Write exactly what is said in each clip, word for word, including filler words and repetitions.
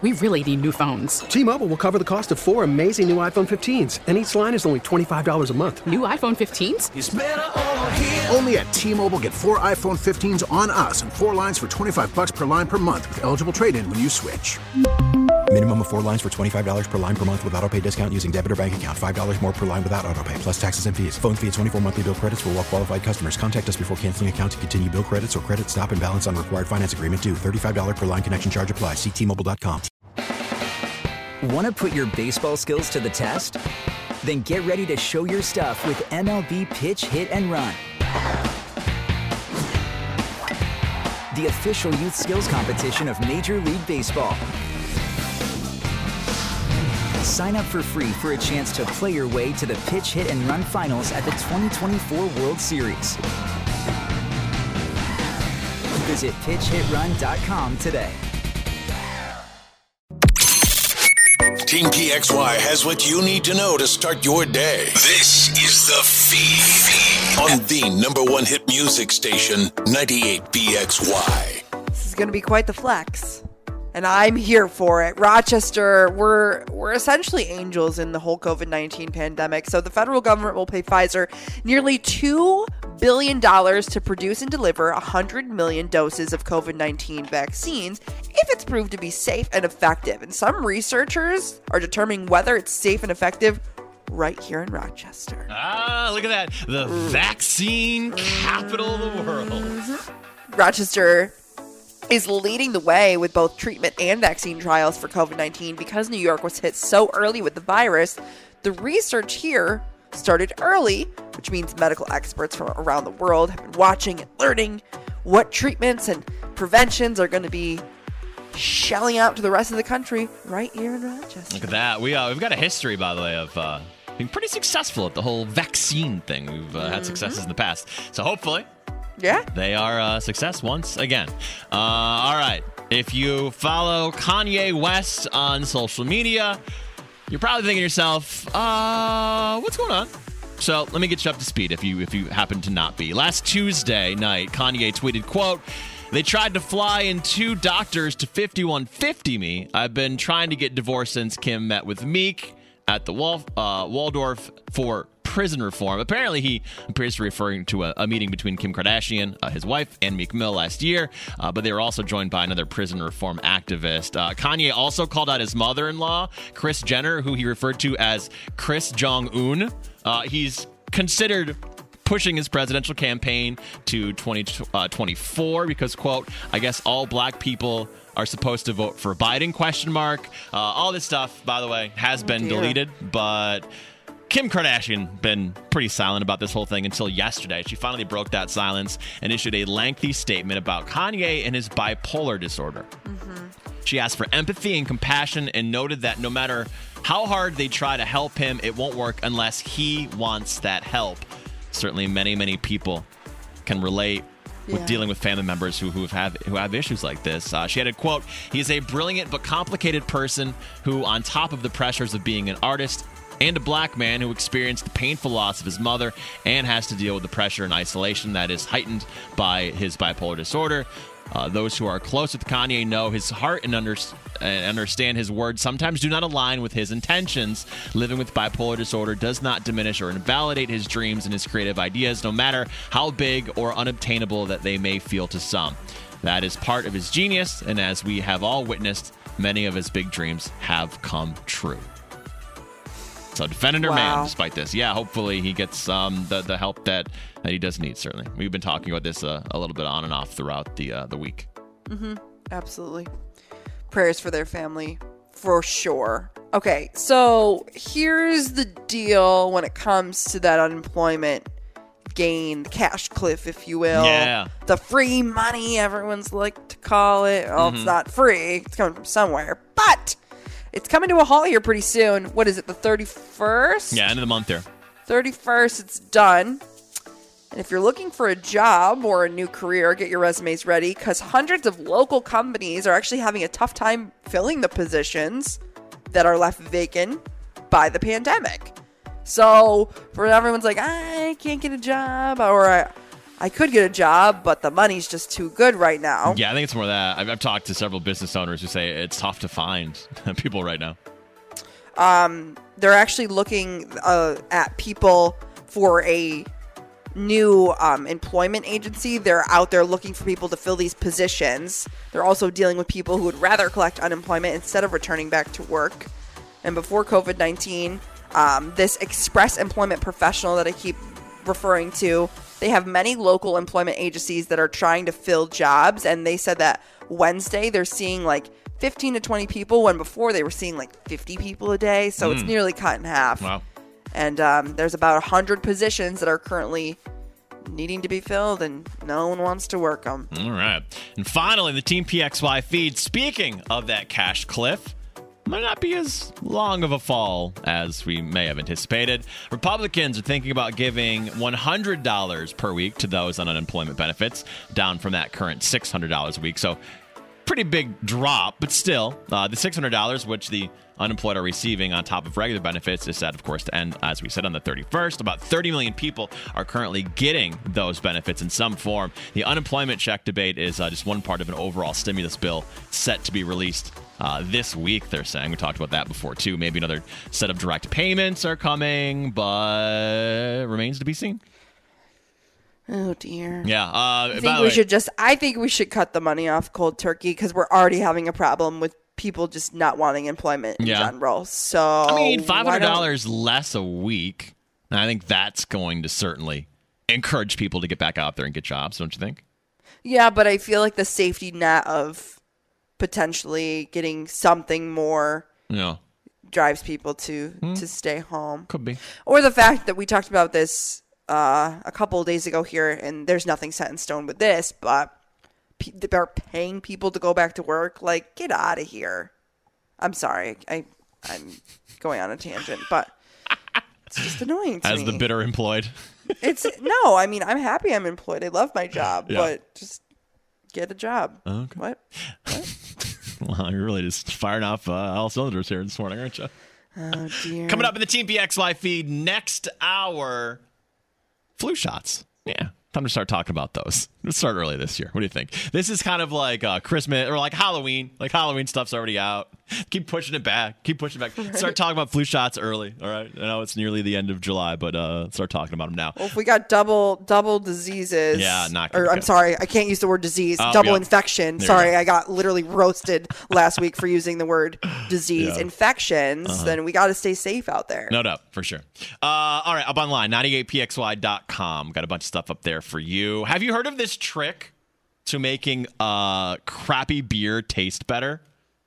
we really need new phones. T-Mobile will cover the cost of four amazing new iPhone fifteens, and each line is only twenty-five dollars a month. New iPhone fifteens? It's better over here. Only at T-Mobile, get four iPhone fifteens on us and four lines for twenty-five dollars per line per month with eligible trade-in when you switch. Minimum of four lines for twenty-five dollars per line per month with autopay discount using debit or bank account. five dollars more per line without autopay, plus taxes and fees. Phone fee at twenty-four monthly bill credits for well-qualified customers. Contact us before canceling account to continue bill credits or credit stop and balance on required finance agreement due. thirty-five dollars per line connection charge applies. See T Mobile dot com. Want to put your baseball skills to the test? Then get ready to show your stuff with M L B Pitch, Hit, and Run. The official youth skills competition of Major League Baseball. Sign up for free for a chance to play your way to the Pitch, Hit, and Run finals at the twenty twenty-four World Series. Visit pitch hit run dot com today. Team P X Y has what you need to know to start your day. This is The Feed on the number one hit music station, ninety-eight P X Y. This is going to be quite the flex. And I'm here for it. Rochester, we're we're essentially angels in the whole covid nineteen pandemic. So the federal government will pay Pfizer nearly two billion dollars to produce and deliver one hundred million doses of covid nineteen vaccines if it's proved to be safe and effective. And some researchers are determining whether it's safe and effective right here in Rochester. Ah, look at that. The mm. vaccine capital of the world. Mm-hmm. Rochester is leading the way with both treatment and vaccine trials for covid nineteen because New York was hit so early with the virus. The research here started early, which means medical experts from around the world have been watching and learning what treatments and preventions are going to be shelling out to the rest of the country right here in Rochester. Look at that. We, uh, we've got a history, by the way, of uh, being pretty successful at the whole vaccine thing. We've uh, mm-hmm. had successes in the past. So hopefully... Yeah. They are a success once again. Uh, all right. If you follow Kanye West on social media, you're probably thinking to yourself, uh, what's going on? So let me get you up to speed if you if you happen to not be. Last Tuesday night, Kanye tweeted, quote, "They tried to fly in two doctors to fifty-one fifty me. I've been trying to get divorced since Kim met with Meek at the Wal- uh, Waldorf for prison reform." Apparently, he appears to be referring to a, a meeting between Kim Kardashian, uh, his wife, and Meek Mill last year, uh, but they were also joined by another prison reform activist. Uh, Kanye also called out his mother-in-law, Kris Jenner, who he referred to as Kris Jong-un. Uh, he's considered pushing his presidential campaign to twenty twenty-four because, quote, "I guess all black people are supposed to vote for Biden, question mark." Uh, all this stuff, by the way, has oh, been dear. deleted, but Kim Kardashian been pretty silent about this whole thing until yesterday. She finally broke that silence and issued a lengthy statement about Kanye and his bipolar disorder. Mm-hmm. She asked for empathy and compassion and noted that no matter how hard they try to help him, it won't work unless he wants that help. Certainly many, many people can relate with yeah. dealing with family members who who have who have issues like this. Uh, she added, quote, "He is a brilliant but complicated person who, on top of the pressures of being an artist and a black man who experienced the painful loss of his mother and has to deal with the pressure and isolation that is heightened by his bipolar disorder. Uh, those who are close with Kanye know his heart and, under- and understand his words sometimes do not align with his intentions. Living with bipolar disorder does not diminish or invalidate his dreams and his creative ideas, no matter how big or unobtainable that they may feel to some. That is part of his genius, and as we have all witnessed, many of his big dreams have come true." So defending her wow. man despite this. Yeah, hopefully he gets um, the, the help that, that he does need, certainly. We've been talking about this uh, a little bit on and off throughout the uh, the week. Mm-hmm. Absolutely. Prayers for their family, for sure. Okay, so here's the deal when it comes to that unemployment gain, the cash cliff, if you will. Yeah. The free money, everyone's like to call it. Well, mm-hmm. It's not free. It's coming from somewhere. But it's coming to a halt here pretty soon. What is it, the thirty-first? Yeah, end of the month there. thirty-first, it's done. And if you're looking for a job or a new career, get your resumes ready because hundreds of local companies are actually having a tough time filling the positions that are left vacant by the pandemic. So for everyone's like, I can't get a job, or I, I could get a job, but the money's just too good right now. Yeah, I think it's more that. I've, I've talked to several business owners who say it's tough to find people right now. Um, they're actually looking uh, at people for a new um, employment agency. They're out there looking for people to fill these positions. They're also dealing with people who would rather collect unemployment instead of returning back to work. And before COVID nineteen, um, this express employment professional that I keep referring to, they have many local employment agencies that are trying to fill jobs. And they said that Wednesday they're seeing like fifteen to twenty people when before they were seeing like fifty people a day. So mm. it's nearly cut in half. Wow. And um, there's about one hundred positions that are currently needing to be filled, and no one wants to work them. All right. And finally, the Team P X Y feed. Speaking of that cash cliff, might not be as long of a fall as we may have anticipated. Republicans are thinking about giving one hundred dollars per week to those on unemployment benefits, down from that current six hundred dollars a week. So pretty big drop, but still, uh, the six hundred dollars, which the unemployed are receiving on top of regular benefits, is set, of course, to end, as we said, on the thirty-first. About thirty million people are currently getting those benefits in some form. The unemployment check debate is uh, just one part of an overall stimulus bill set to be released uh, this week, they're saying. We talked about that before, too. Maybe another set of direct payments are coming, but remains to be seen. Oh, dear. Yeah. Uh, I think we way, should just, I think we should cut the money off cold turkey because we're already having a problem with people just not wanting employment in yeah. general. So, I mean, five hundred dollars less a week. And I think that's going to certainly encourage people to get back out there and get jobs, don't you think? Yeah, but I feel like the safety net of potentially getting something more yeah. drives people to, hmm. to stay home. Could be. Or the fact that we talked about this uh, a couple of days ago here, and there's nothing set in stone with this, but pe- they're paying people to go back to work. Like, get out of here. I'm sorry. I, I'm going on a tangent, but it's just annoying to As me. the bitter employed. It's no, I mean, I'm happy I'm employed. I love my job, yeah. but just get a job. Okay. What? What? Well, you're really just firing off uh, all cylinders here this morning, aren't you? Oh, dear. Coming up in the Team P X Y feed next hour, flu shots. Yeah. Time to start talking about those. Let's start early this year. What do you think? This is kind of like uh, Christmas or like Halloween. Like Halloween stuff's already out. Keep pushing it back. Keep pushing it back. Right. Start talking about flu shots early. All right. I know it's nearly the end of July, but uh, start talking about them now. Well, if we got double double diseases. Yeah, not Or good. I'm sorry, I can't use the word disease. Oh, double yeah. infection. There Sorry, I got literally roasted last week for using the word disease. Yeah. Infections. Uh-huh. Then we got to stay safe out there. No doubt, for sure. Uh, all right, up online, ninety-eight P X Y dot com. Got a bunch of stuff up there for you. Have you heard of this trick to making uh, crappy beer taste better?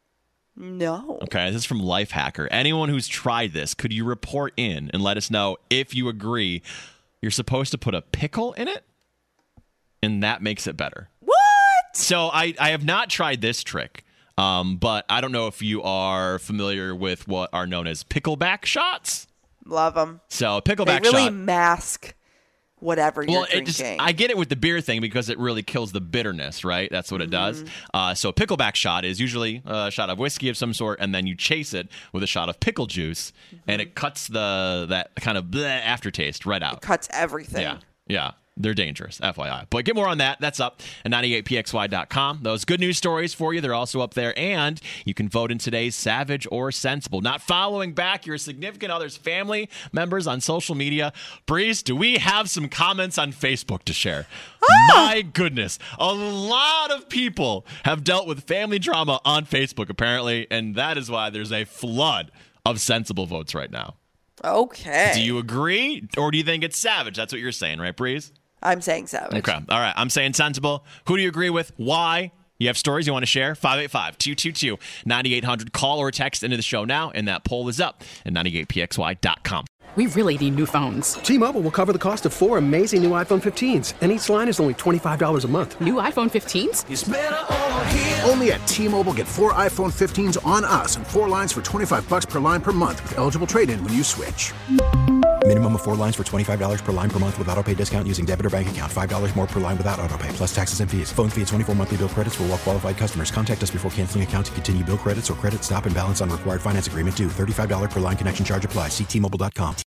No. Okay, this is from Lifehacker. Anyone who's tried this, could you report in and let us know if you agree? You're supposed to put a pickle in it, and that makes it better. What? So I, I have not tried this trick, um, but I don't know if you are familiar with what are known as pickleback shots. Love them. So pickleback they really shot. mask whatever you're well, drinking. It just, I get it with the beer thing because it really kills the bitterness, right? That's what it Mm-hmm. does. Uh, so a pickleback shot is usually a shot of whiskey of some sort, and then you chase it with a shot of pickle juice, Mm-hmm. and it cuts the that kind of bleh aftertaste right out. It cuts everything. Yeah, yeah. They're dangerous, F Y I. But get more on that. That's up at ninety-eight P X Y dot com. Those good news stories for you, they're also up there. And you can vote in today's Savage or Sensible. Not following back your significant other's family members on social media. Breeze, do we have some comments on Facebook to share? Ah! My goodness. A lot of people have dealt with family drama on Facebook, apparently. And that is why there's a flood of sensible votes right now. Okay. Do you agree? Or do you think it's savage? That's what you're saying, right, Breeze? I'm saying savage. Okay. All right. I'm saying sensible. Who do you agree with? Why? You have stories you want to share? five eight five, two two two, nine eight hundred. Call or text into the show now, and that poll is up at ninety-eight P X Y dot com. We really need new phones. T-Mobile will cover the cost of four amazing new iPhone fifteens, and each line is only twenty-five dollars a month. New iPhone fifteens? It's better over here. Only at T-Mobile, get four iPhone fifteens on us and four lines for twenty-five bucks per line per month with eligible trade-in when you switch. Minimum of four lines for twenty-five dollars per line per month with autopay discount using debit or bank account. five dollars more per line without autopay, plus taxes and fees. Phone fee at twenty-four monthly bill credits for well-qualified customers. Contact us before canceling account to continue bill credits or credit stop and balance on required finance agreement due. thirty-five dollars per line connection charge applies. See T Mobile dot com.